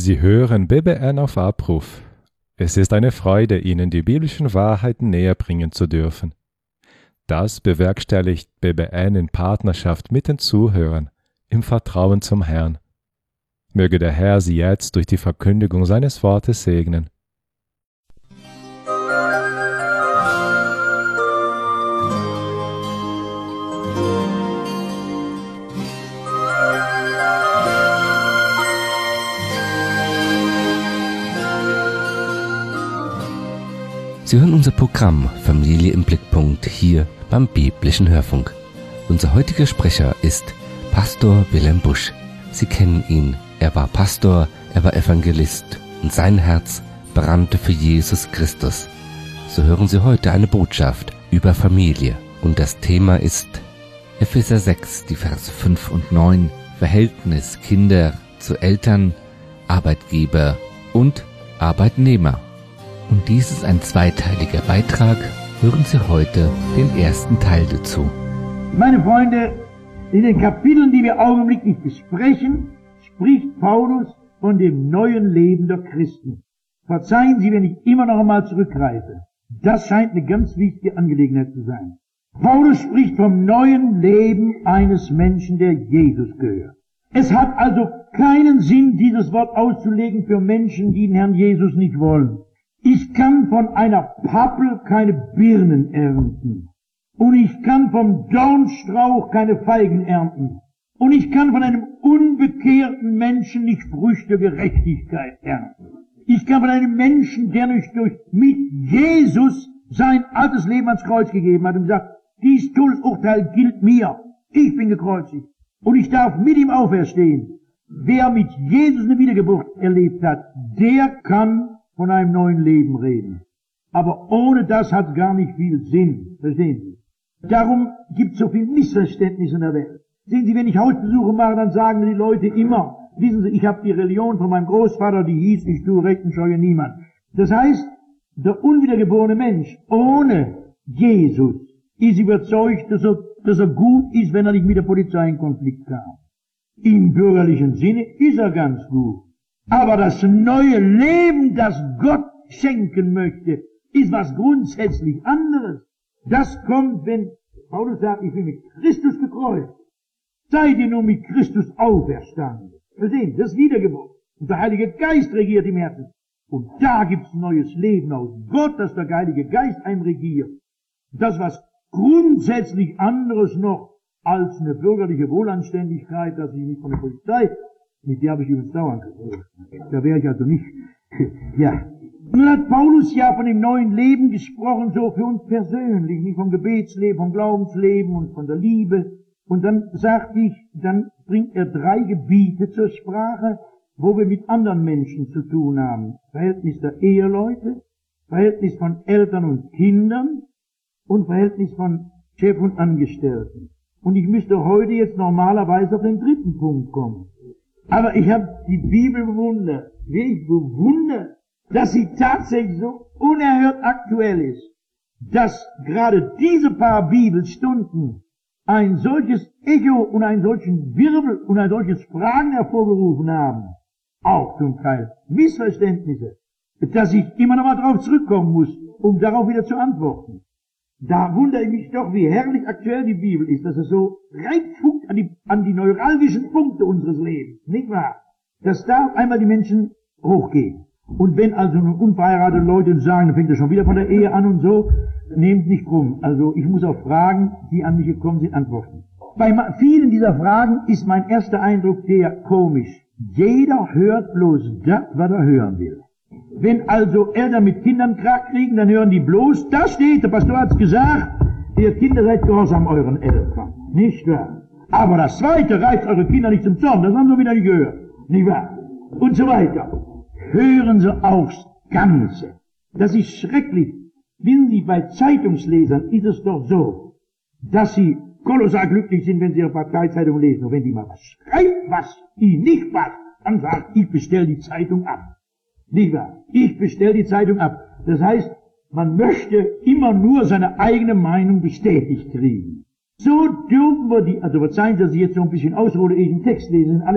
Sie hören BBN auf Abruf. Es ist eine Freude, Ihnen die biblischen Wahrheiten näher bringen zu dürfen. Das bewerkstelligt BBN in Partnerschaft mit den Zuhörern, im Vertrauen zum Herrn. Möge der Herr Sie jetzt durch die Verkündigung seines Wortes segnen. Sie hören unser Programm Familie im Blickpunkt hier beim Biblischen Hörfunk. Unser heutiger Sprecher ist Pastor Wilhelm Busch. Sie kennen ihn. Er war Pastor, er war Evangelist und sein Herz brannte für Jesus Christus. So hören Sie heute eine Botschaft über Familie. Und das Thema ist Epheser 6, die Verse 5 und 9, Verhältnis Kinder zu Eltern, Arbeitgeber und Arbeitnehmer. Und dies ist ein zweiteiliger Beitrag. Hören Sie heute den ersten Teil dazu. Meine Freunde, in den Kapiteln, die wir augenblicklich besprechen, spricht Paulus von dem neuen Leben der Christen. Verzeihen Sie, wenn ich immer noch einmal zurückgreife. Das scheint eine ganz wichtige Angelegenheit zu sein. Paulus spricht vom neuen Leben eines Menschen, der Jesus gehört. Es hat also keinen Sinn, dieses Wort auszulegen für Menschen, die den Herrn Jesus nicht wollen. Ich kann von einer Pappel keine Birnen ernten. Und ich kann vom Dornstrauch keine Feigen ernten. Und ich kann von einem unbekehrten Menschen nicht Früchte Gerechtigkeit ernten. Ich kann von einem Menschen, der mit Jesus sein altes Leben ans Kreuz gegeben hat und sagt, dies Todesurteil gilt mir. Ich bin gekreuzigt. Und ich darf mit ihm auferstehen. Wer mit Jesus eine Wiedergeburt erlebt hat, der kann von einem neuen Leben reden. Aber ohne das hat gar nicht viel Sinn. Verstehen Sie? Darum gibt es so viel Missverständnis in der Welt. Sehen Sie, wenn ich Hausbesuche mache, dann sagen die Leute immer, wissen Sie, ich habe die Religion von meinem Großvater, die hieß, ich tue Recht und scheue niemand. Das heißt, der unwiedergeborene Mensch ohne Jesus ist überzeugt, dass er gut ist, wenn er nicht mit der Polizei in Konflikt kam. Im bürgerlichen Sinne ist er ganz gut. Aber das neue Leben, das Gott schenken möchte, ist was grundsätzlich anderes. Das kommt, wenn Paulus sagt, ich bin mit Christus gekreuzt. Seid ihr nun mit Christus auferstanden. Verstehen Sie, das ist Wiedergeburt. Und der Heilige Geist regiert im Herzen. Und da gibt's neues Leben aus Gott, dass der Heilige Geist einregiert. Das was grundsätzlich anderes noch als eine bürgerliche Wohlanständigkeit, dass ich nicht von der Polizei, mit der habe ich übrigens dauernd gesprochen. Da wäre ich also nicht, ja. Nun hat Paulus ja von dem neuen Leben gesprochen, so für uns persönlich, nicht vom Gebetsleben, vom Glaubensleben und von der Liebe. Und dann dann bringt er 3 Gebiete zur Sprache, wo wir mit anderen Menschen zu tun haben. Verhältnis der Eheleute, Verhältnis von Eltern und Kindern und Verhältnis von Chef und Angestellten. Und ich müsste heute jetzt normalerweise auf den 3. Punkt kommen. Aber ich habe die Bibel bewundert. Ich bewundere, dass sie tatsächlich so unerhört aktuell ist, dass gerade diese paar Bibelstunden ein solches Echo und einen solchen Wirbel und ein solches Fragen hervorgerufen haben, auch zum Teil Missverständnisse, dass ich immer noch mal drauf zurückkommen muss, um darauf wieder zu antworten. Da wundere ich mich doch, wie herrlich aktuell die Bibel ist, dass es so reinfunkt an die neuralgischen Punkte unseres Lebens, nicht wahr? Dass da auf einmal die Menschen hochgehen. Und wenn also nun unverheiratete Leute sagen, dann fängt er schon wieder von der Ehe an und so, nehmt nicht krumm. Also ich muss auf Fragen, die an mich gekommen sind, antworten. Bei vielen dieser Fragen ist mein erster Eindruck der komisch. Jeder hört bloß das, was er hören will. Wenn also Eltern mit Kindern Krach kriegen, dann hören die bloß, da steht, der Pastor hat's gesagt, ihr Kinder seid gehorsam euren Eltern. Nicht wahr? Aber das Zweite reizt eure Kinder nicht zum Zorn, das haben sie wieder nicht gehört. Nicht wahr? Und so weiter. Hören Sie aufs Ganze. Das ist schrecklich. Wissen Sie, bei Zeitungslesern ist es doch so, dass sie kolossal glücklich sind, wenn sie ihre Parteizeitung lesen. Und wenn die mal was schreibt, was ihnen nicht passt, dann sagt, ich bestelle die Zeitung ab. Nicht wahr? Ich bestelle die Zeitung ab. Das heißt, man möchte immer nur seine eigene Meinung bestätigt kriegen. So dürfen wir also verzeihen Sie, dass ich jetzt so ein bisschen aushole, ehe ich einen Text lese, sind alles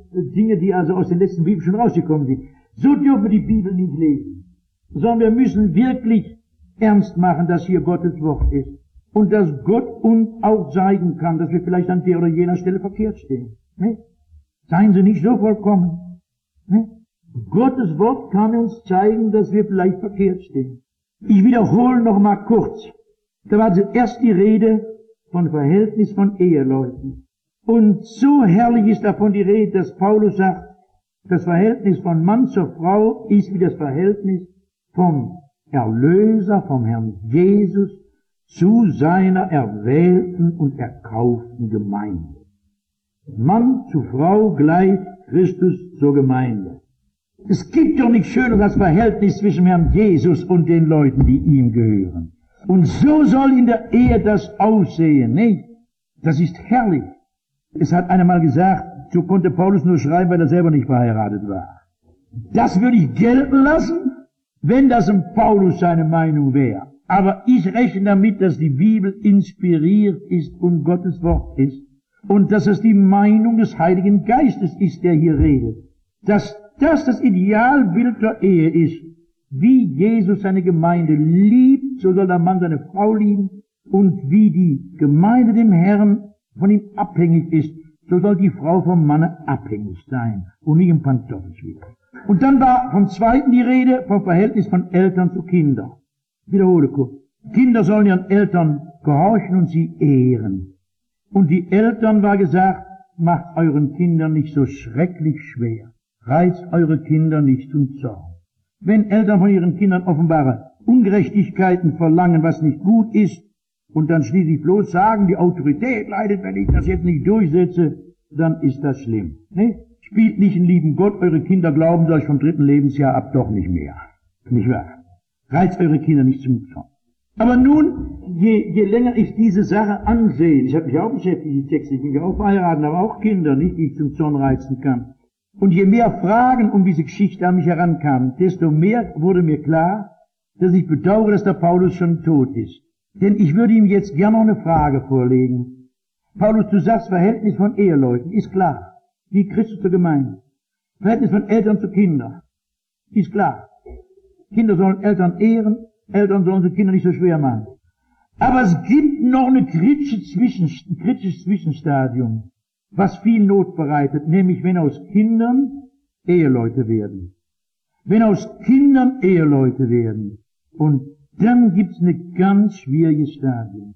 Dinge, die also aus den letzten Bibeln schon rausgekommen sind. So dürfen wir die Bibel nicht lesen, sondern wir müssen wirklich ernst machen, dass hier Gottes Wort ist und dass Gott uns auch zeigen kann, dass wir vielleicht an der oder jener Stelle verkehrt stehen. Nicht? Seien Sie nicht so vollkommen. Nicht? Gottes Wort kann uns zeigen, dass wir vielleicht verkehrt stehen. Ich wiederhole noch mal kurz. Da war zuerst die Rede von Verhältnis von Eheleuten. Und so herrlich ist davon die Rede, dass Paulus sagt, das Verhältnis von Mann zur Frau ist wie das Verhältnis vom Erlöser, vom Herrn Jesus zu seiner erwählten und erkauften Gemeinde. Mann zu Frau gleich Christus zur Gemeinde. Es gibt doch nichts Schöneres als Verhältnis zwischen Herrn Jesus und den Leuten, die ihm gehören. Und so soll in der Ehe das aussehen, nicht? Das ist herrlich. Es hat einer mal gesagt, so konnte Paulus nur schreiben, weil er selber nicht verheiratet war. Das würde ich gelten lassen, wenn das ein Paulus seine Meinung wäre. Aber ich rechne damit, dass die Bibel inspiriert ist und Gottes Wort ist. Und dass es die Meinung des Heiligen Geistes ist, der hier redet. Dass das Idealbild der Ehe ist. Wie Jesus seine Gemeinde liebt, so soll der Mann seine Frau lieben. Und wie die Gemeinde dem Herrn von ihm abhängig ist, so soll die Frau vom Manne abhängig sein und nicht im Pantoffelspiel. Und dann war vom Zweiten die Rede vom Verhältnis von Eltern zu Kindern. Ich wiederhole kurz. Kinder sollen ihren Eltern gehorchen und sie ehren. Und die Eltern, war gesagt, macht euren Kindern nicht so schrecklich schwer. Reizt eure Kinder nicht zum Zorn. Wenn Eltern von ihren Kindern offenbare Ungerechtigkeiten verlangen, was nicht gut ist, und dann schließlich bloß sagen, die Autorität leidet, wenn ich das jetzt nicht durchsetze, dann ist das schlimm. Nicht? Spielt nicht einen lieben Gott, eure Kinder glauben euch vom 3. Lebensjahr ab doch nicht mehr. Nicht wahr? Reizt eure Kinder nicht zum Zorn. Aber nun, je länger ich diese Sache ansehe, ich habe mich auch beschäftigt, die Texte, ich bin ja auch verheiratet, aber auch Kinder, nicht, die ich zum Zorn reizen kann. Und je mehr Fragen um diese Geschichte an mich herankamen, desto mehr wurde mir klar, dass ich bedauere, dass der Paulus schon tot ist. Denn ich würde ihm jetzt gerne noch eine Frage vorlegen. Paulus, du sagst, Verhältnis von Eheleuten, ist klar. Wie Christus zur Gemeinde. Verhältnis von Eltern zu Kindern, ist klar. Kinder sollen Eltern ehren, Eltern sollen sie Kinder nicht so schwer machen. Aber es gibt noch ein kritisches Zwischenstadium, was viel Not bereitet, nämlich wenn aus Kindern Eheleute werden. Wenn aus Kindern Eheleute werden. Und dann gibt's eine ganz schwierige Stadium.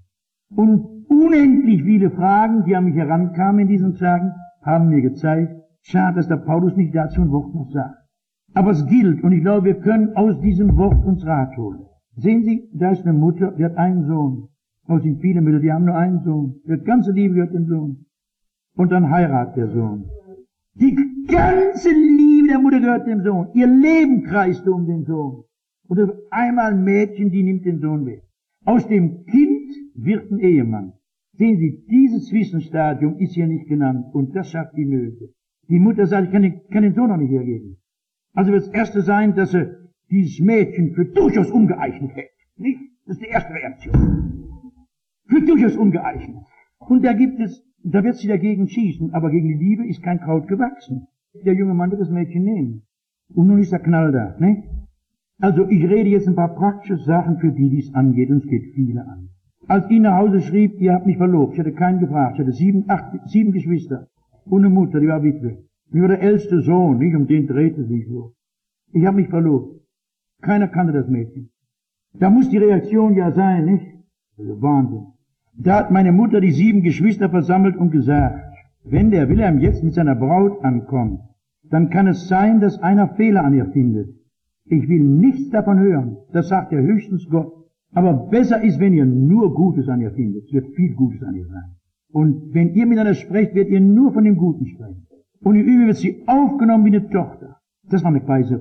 Und unendlich viele Fragen, die an mich herankamen in diesen Tagen, haben mir gezeigt, schade, dass der Paulus nicht dazu ein Wort noch sagt. Aber es gilt, und ich glaube, wir können aus diesem Wort uns Rat holen. Sehen Sie, da ist eine Mutter, die hat einen Sohn. Es sind viele Mütter, die haben nur einen Sohn. Die ganze Liebe gehört dem Sohn. Und dann heiratet der Sohn. Die ganze Liebe der Mutter gehört dem Sohn. Ihr Leben kreist um den Sohn. Und auf einmal ein Mädchen, die nimmt den Sohn weg. Aus dem Kind wird ein Ehemann. Sehen Sie, dieses Zwischenstadium ist hier nicht genannt. Und das schafft die Nöte. Die Mutter sagt, ich kann den Sohn noch nicht hergeben. Also wird das Erste sein, dass sie dieses Mädchen für durchaus ungeeignet hält. Nicht? Das ist die erste Reaktion. Für durchaus ungeeignet. Und da wird sie dagegen schießen, aber gegen die Liebe ist kein Kraut gewachsen. Der junge Mann wird das Mädchen nehmen. Und nun ist der Knall da, ne? Also ich rede jetzt ein paar praktische Sachen, für die dies angeht, und es geht viele an. Als ich nach Hause schrieb, ihr habt mich verlobt, ich hatte keinen gefragt, ich hatte sieben Geschwister und eine Mutter, die war Witwe. Ich war der älteste Sohn, nicht, um den drehte sich so. Ich habe mich verlobt. Keiner kannte das Mädchen. Da muss die Reaktion ja sein, nicht? Also Wahnsinn. Da hat meine Mutter die 7 Geschwister versammelt und gesagt, wenn der Wilhelm jetzt mit seiner Braut ankommt, dann kann es sein, dass einer Fehler an ihr findet. Ich will nichts davon hören, das sagt ja höchstens Gott. Aber besser ist, wenn ihr nur Gutes an ihr findet. Es wird viel Gutes an ihr sein. Und wenn ihr miteinander sprecht, werdet ihr nur von dem Guten sprechen. Und im Übrigen wird sie aufgenommen wie eine Tochter. Das war eine weise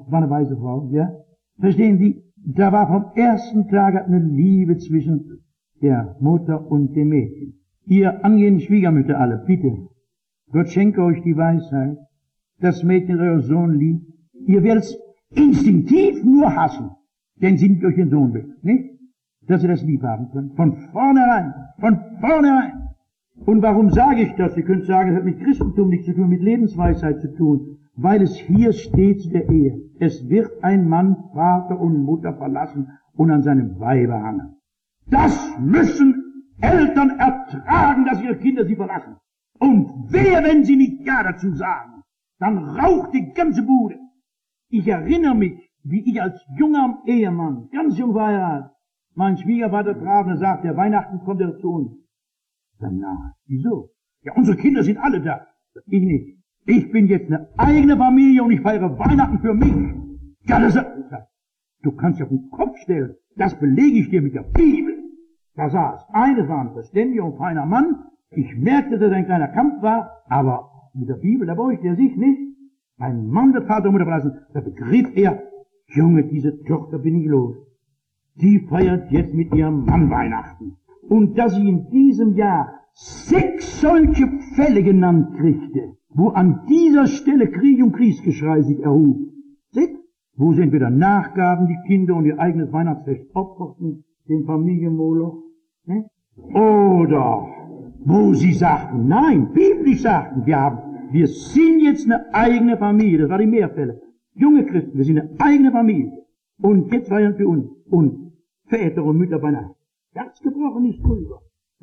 Frau, ja? Verstehen Sie, da war vom ersten Tag eine Liebe zwischen der Mutter und dem Mädchen. Ihr angehenden Schwiegermütter alle, bitte, Gott schenke euch die Weisheit, das Mädchen euer Sohn liebt. Ihr werdet es instinktiv nur hassen, denn sie nimmt euch den Sohn weg, nicht? Dass ihr das lieb haben könnt. Von vornherein. Und warum sage ich das? Ihr könnt sagen, es hat mit Christentum nichts zu tun, mit Lebensweisheit zu tun. Weil es hier steht zu der Ehe. Es wird ein Mann Vater und Mutter verlassen und an seinem Weibe hangen. Das müssen Eltern ertragen, dass ihre Kinder sie verlassen. Und wer, wenn sie nicht Ja dazu sagen, dann raucht die ganze Bude. Ich erinnere mich, wie ich als junger Ehemann, ganz jung verheiratet, meinen Schwiegervater traf und er sagte, Weihnachten kommt er zu uns. Dann, na, wieso? Ja, unsere Kinder sind alle da. Ich nicht. Ich bin jetzt eine eigene Familie und ich feiere Weihnachten für mich. Ja, das ist, du kannst ja auf den Kopf stellen. Das belege ich dir mit der Bibel. Da saß eines war ein verständiger und feiner Mann. Ich merkte, dass er ein kleiner Kampf war, aber mit der Bibel, da beugte er sich nicht. Ein Mann wird Vater und Mutter verlassen. Da begriff er, Junge, diese Tochter bin ich los. Die feiert jetzt mit ihrem Mann Weihnachten. Und dass ich in diesem Jahr 6 solche Fälle genannt kriegte, wo an dieser Stelle Krieg und Kriegsgeschrei sich erhob. 6, wo sie entweder nachgaben, die Kinder und ihr eigenes Weihnachtsfest opferten, den Familienmoloch, ne? Oder wo sie sagten, nein, biblisch sagten, wir sind jetzt eine eigene Familie, das war die Mehrfälle. Junge Christen, wir sind eine eigene Familie. Und jetzt feiern wir uns. Und Väter und Mütter beinahe. Ganz gebrochen nicht drüber.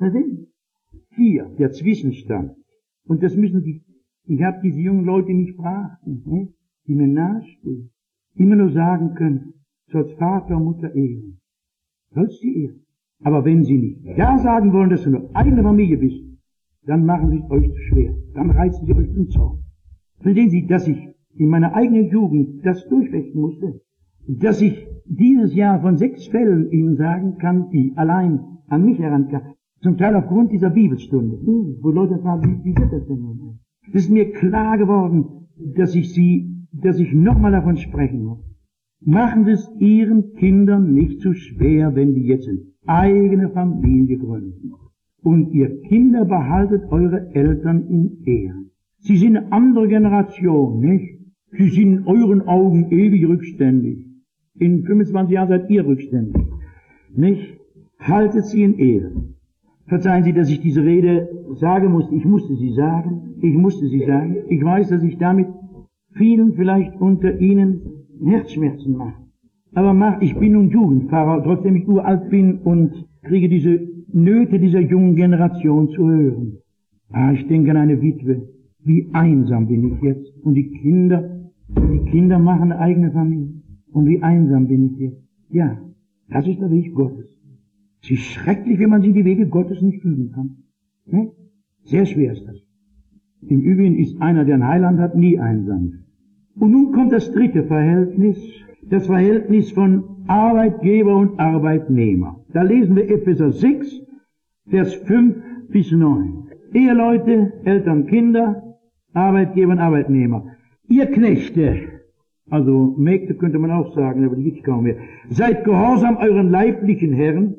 Hier, der Zwischenstand. Und das müssen ich habe diese jungen Leute nicht fragen, ne, die mir nahestehen, immer nur sagen können, sollst Vater und Mutter ehren. Sollst sie ehren. Aber wenn sie nicht ja sagen wollen, dass du eine eigene Familie bist, dann machen sie es euch zu schwer. Dann reißen sie euch zum Zaun. Verstehen Sie, dass ich in meiner eigenen Jugend das durchfechten musste? Dass ich dieses Jahr von 6 Fällen Ihnen sagen kann, die allein an mich herankamen. Zum Teil aufgrund dieser Bibelstunde. Wo Leute fragen, wie wird das denn nun? Es ist mir klar geworden, dass ich nochmal davon sprechen muss. Machen Sie es Ihren Kindern nicht zu schwer, wenn die jetzt eine eigene Familie gründen. Und ihr Kinder behaltet eure Eltern in Ehren. Sie sind eine andere Generation, nicht? Sie sind in euren Augen ewig rückständig. In 25 Jahren seid ihr rückständig, nicht? Haltet sie in Ehren. Verzeihen Sie, dass ich diese Rede sagen musste. Ich musste sie sagen. Ich weiß, dass ich damit vielen vielleicht unter Ihnen Herzschmerzen mache. Aber ich bin nun Jugendpfarrer, trotzdem ich uralt bin und kriege diese Nöte dieser jungen Generation zu hören. Ich denke an eine Witwe. Wie einsam bin ich jetzt. Und die Kinder machen eine eigene Familie. Und wie einsam bin ich jetzt. Ja, das ist der Weg Gottes. Es ist schrecklich, wenn man sich die Wege Gottes nicht fühlen kann. Ne? Sehr schwer ist das. Im Übrigen ist einer, der ein Heiland hat, nie einsam. Und nun kommt das dritte Verhältnis, das Verhältnis von Arbeitgeber und Arbeitnehmer. Da lesen wir Epheser 6, Vers 5 bis 9. Eheleute, Eltern, Kinder, Arbeitgeber und Arbeitnehmer. Ihr Knechte, also Mägde könnte man auch sagen, aber die gibt's kaum mehr. Seid gehorsam euren leiblichen Herren,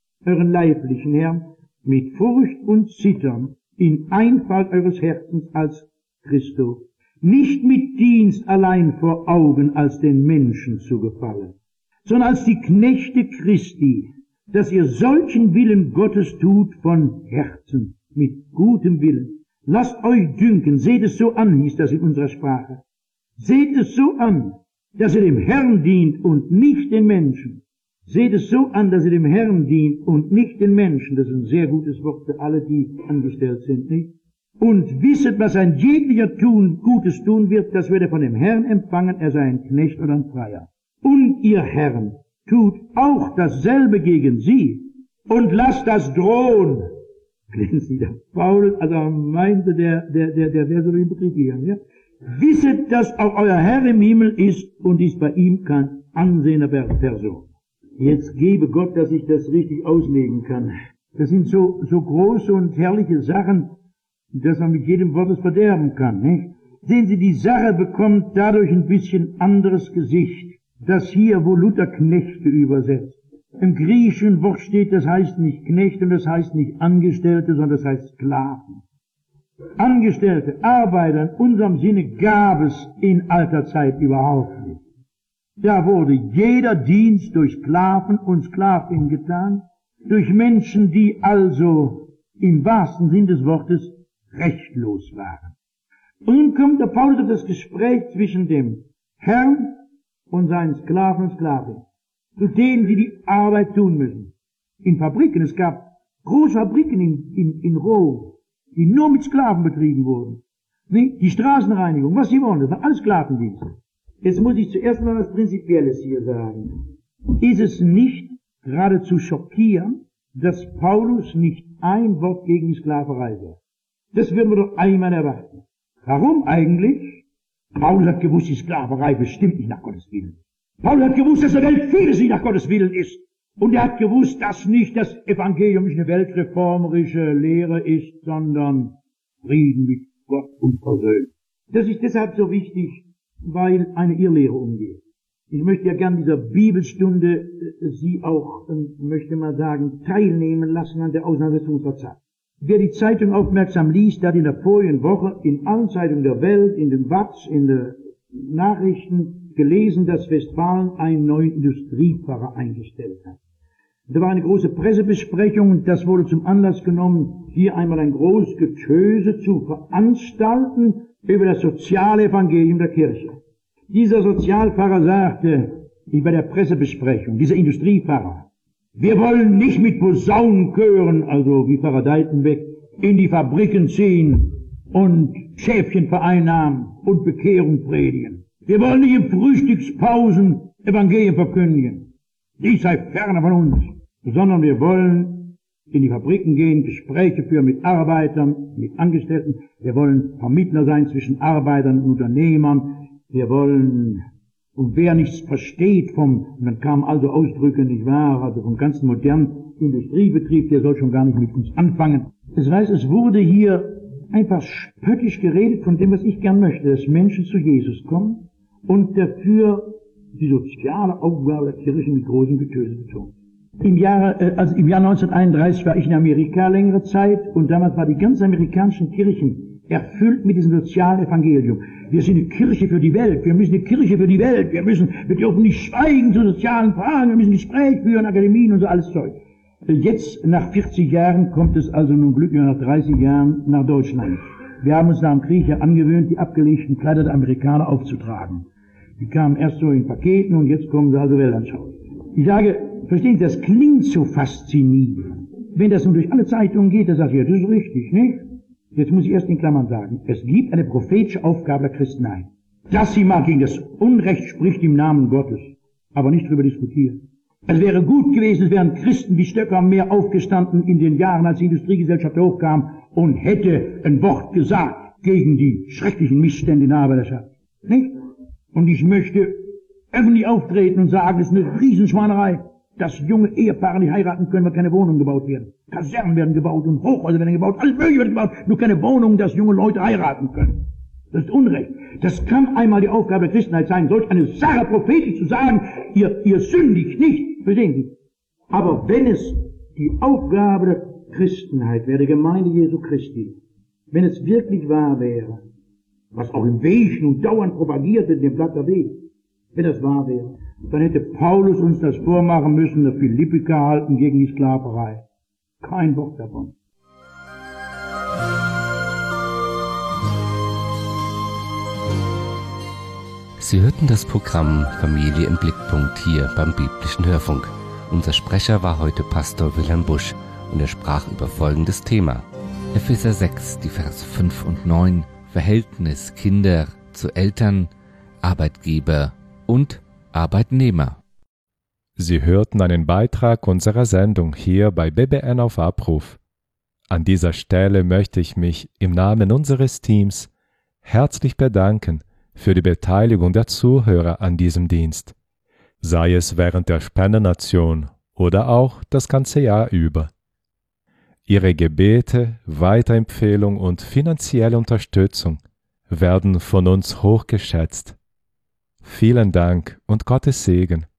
mit Furcht und Zittern, in Einfalt eures Herzens als Christus. Nicht mit Dienst allein vor Augen als den Menschen zu gefallen, sondern als die Knechte Christi, dass ihr solchen Willen Gottes tut von Herzen, mit gutem Willen. Lasst euch dünken, seht es so an, hieß das in unserer Sprache. Seht es so an, dass ihr dem Herrn dient und nicht den Menschen. Seht es so an, dass ihr dem Herrn dient und nicht den Menschen. Das ist ein sehr gutes Wort für alle, die angestellt sind, nicht? Und wisset, was ein jeglicher Gutes tun wird, das wird er von dem Herrn empfangen, er sei ein Knecht oder ein Freier. Und ihr Herren, tut auch dasselbe gegen sie und lasst das drohen. Glänzen der Paulus, also meinte der wäre so interpretieren, ja? Wisset, dass auch euer Herr im Himmel ist und ist bei ihm kein ansehener Person. Jetzt gebe Gott, dass ich das richtig auslegen kann. Das sind so große und herrliche Sachen, dass man mit jedem Wort es verderben kann, nicht? Sehen Sie, die Sache bekommt dadurch ein bisschen anderes Gesicht. Das hier, wo Luther Knechte übersetzt. Im griechischen Wort steht, das heißt nicht Knechte und das heißt nicht Angestellte, sondern das heißt Sklaven. Angestellte, Arbeiter in unserem Sinne gab es in alter Zeit überhaupt nicht. Da wurde jeder Dienst durch Sklaven und Sklavinnen getan, durch Menschen, die also im wahrsten Sinn des Wortes rechtlos waren. Und nun kommt der Paulus auf das Gespräch zwischen dem Herrn und seinen Sklaven und Sklavinnen, zu denen, die die Arbeit tun müssen. In Fabriken, es gab große Fabriken in Rom, die nur mit Sklaven betrieben wurden. Die Straßenreinigung, was sie wollen, das war alles Sklavendienst. Jetzt muss ich zuerst mal was Prinzipielles hier sagen. Ist es nicht geradezu schockierend, dass Paulus nicht ein Wort gegen die Sklaverei sagt? Das würden wir doch einmal erwarten. Warum eigentlich? Paulus hat gewusst, die Sklaverei bestimmt nicht nach Gottes Willen. Paulus hat gewusst, dass der Welt vieles nicht nach Gottes Willen ist. Und er hat gewusst, dass nicht das Evangelium nicht eine weltreformerische Lehre ist, sondern Frieden mit Gott und Versöhnung. Das ist deshalb so wichtig, weil eine Irrlehre umgeht. Ich möchte ja gern dieser Bibelstunde Sie auch, möchte mal sagen, teilnehmen lassen an der Auseinandersetzung unserer Zeit. Wer die Zeitung aufmerksam liest, hat in der vorigen Woche in allen Zeitungen der Welt, in den Watz, in den Nachrichten gelesen, dass Westfalen einen neuen Industriepfarrer eingestellt hat. Da war eine große Pressebesprechung und das wurde zum Anlass genommen, hier einmal ein großes Getöse zu veranstalten über das soziale Evangelium der Kirche. Dieser Sozialpfarrer sagte, wie bei der Pressebesprechung, dieser Industriepfarrer, wir wollen nicht mit Posaunenchören, also wie Pfarrer Deitenbeck, in die Fabriken ziehen und Schäfchen vereinnahmen und Bekehrung predigen. Wir wollen nicht in Frühstückspausen Evangelien verkündigen. Dies sei ferne von uns, sondern wir wollen in die Fabriken gehen, Gespräche führen mit Arbeitern, mit Angestellten. Wir wollen Vermittler sein zwischen Arbeitern und Unternehmern. Wir wollen, und wer nichts versteht und dann kamen also Ausdrücke, nicht wahr, also vom ganzen modernen Industriebetrieb, der soll schon gar nicht mit uns anfangen. Das heißt, es wurde hier einfach spöttisch geredet von dem, was ich gern möchte, dass Menschen zu Jesus kommen und dafür die soziale Aufgabe der Kirche mit großem Getöse betont. Im Jahr 1931 war ich in Amerika längere Zeit und damals war die ganze amerikanischen Kirchen erfüllt mit diesem sozialen Evangelium. Wir sind eine Kirche für die Welt, wir müssen eine Kirche für die Welt, wir dürfen nicht schweigen zu sozialen Fragen, wir müssen Gespräche führen, Akademien und so alles Zeug. Jetzt, nach 40 Jahren, kommt es also nun glücklich nach 30 Jahren nach Deutschland. Wir haben uns nach dem Krieg ja angewöhnt, die abgelegten Kleider der Amerikaner aufzutragen. Die kamen erst so in Paketen und jetzt kommen sie also weltanschaulich. Ich sage, verstehen Sie, das klingt so faszinierend. Wenn das nun durch alle Zeitungen geht, dann sage ich, ja, das ist richtig, nicht? Jetzt muss ich erst in Klammern sagen, es gibt eine prophetische Aufgabe der Christenheit. Dass sie mal gegen das Unrecht spricht im Namen Gottes, aber nicht darüber diskutieren. Es wäre gut gewesen, es wären Christen wie Stöcker mehr aufgestanden in den Jahren, als die Industriegesellschaft hochkam und hätte ein Wort gesagt gegen die schrecklichen Missstände in der Arbeiterschaft. Nicht? Und ich möchte öffentlich auftreten und sagen, es ist eine Riesenschweinerei, dass junge Ehepaare nicht heiraten können, weil keine Wohnungen gebaut werden. Kasernen werden gebaut und Hochhäuser werden gebaut, alles Mögliche wird gebaut, nur keine Wohnungen, dass junge Leute heiraten können. Das ist Unrecht. Das kann einmal die Aufgabe der Christenheit sein, solch eine Sache prophetisch zu sagen, ihr sündigt nicht, verstehen Sie? Aber wenn es die Aufgabe der Christenheit wäre, der Gemeinde Jesu Christi, wenn es wirklich wahr wäre, was auch im Weg und dauernd propagiert wird in dem Blatt der Weg, wenn das wahr wäre, dann hätte Paulus uns das vormachen müssen, der Philippiker halten gegen die Sklaverei. Kein Wort davon. Sie hörten das Programm Familie im Blickpunkt hier beim Biblischen Hörfunk. Unser Sprecher war heute Pastor Wilhelm Busch und er sprach über folgendes Thema. Epheser 6, die Verse 5 und 9, Verhältnis Kinder zu Eltern, Arbeitgeber und Arbeitnehmer. Sie hörten einen Beitrag unserer Sendung hier bei BBN auf Abruf. An dieser Stelle möchte ich mich im Namen unseres Teams herzlich bedanken für die Beteiligung der Zuhörer an diesem Dienst, sei es während der Spendenaktion oder auch das ganze Jahr über. Ihre Gebete, Weiterempfehlung und finanzielle Unterstützung werden von uns hochgeschätzt. Vielen Dank und Gottes Segen.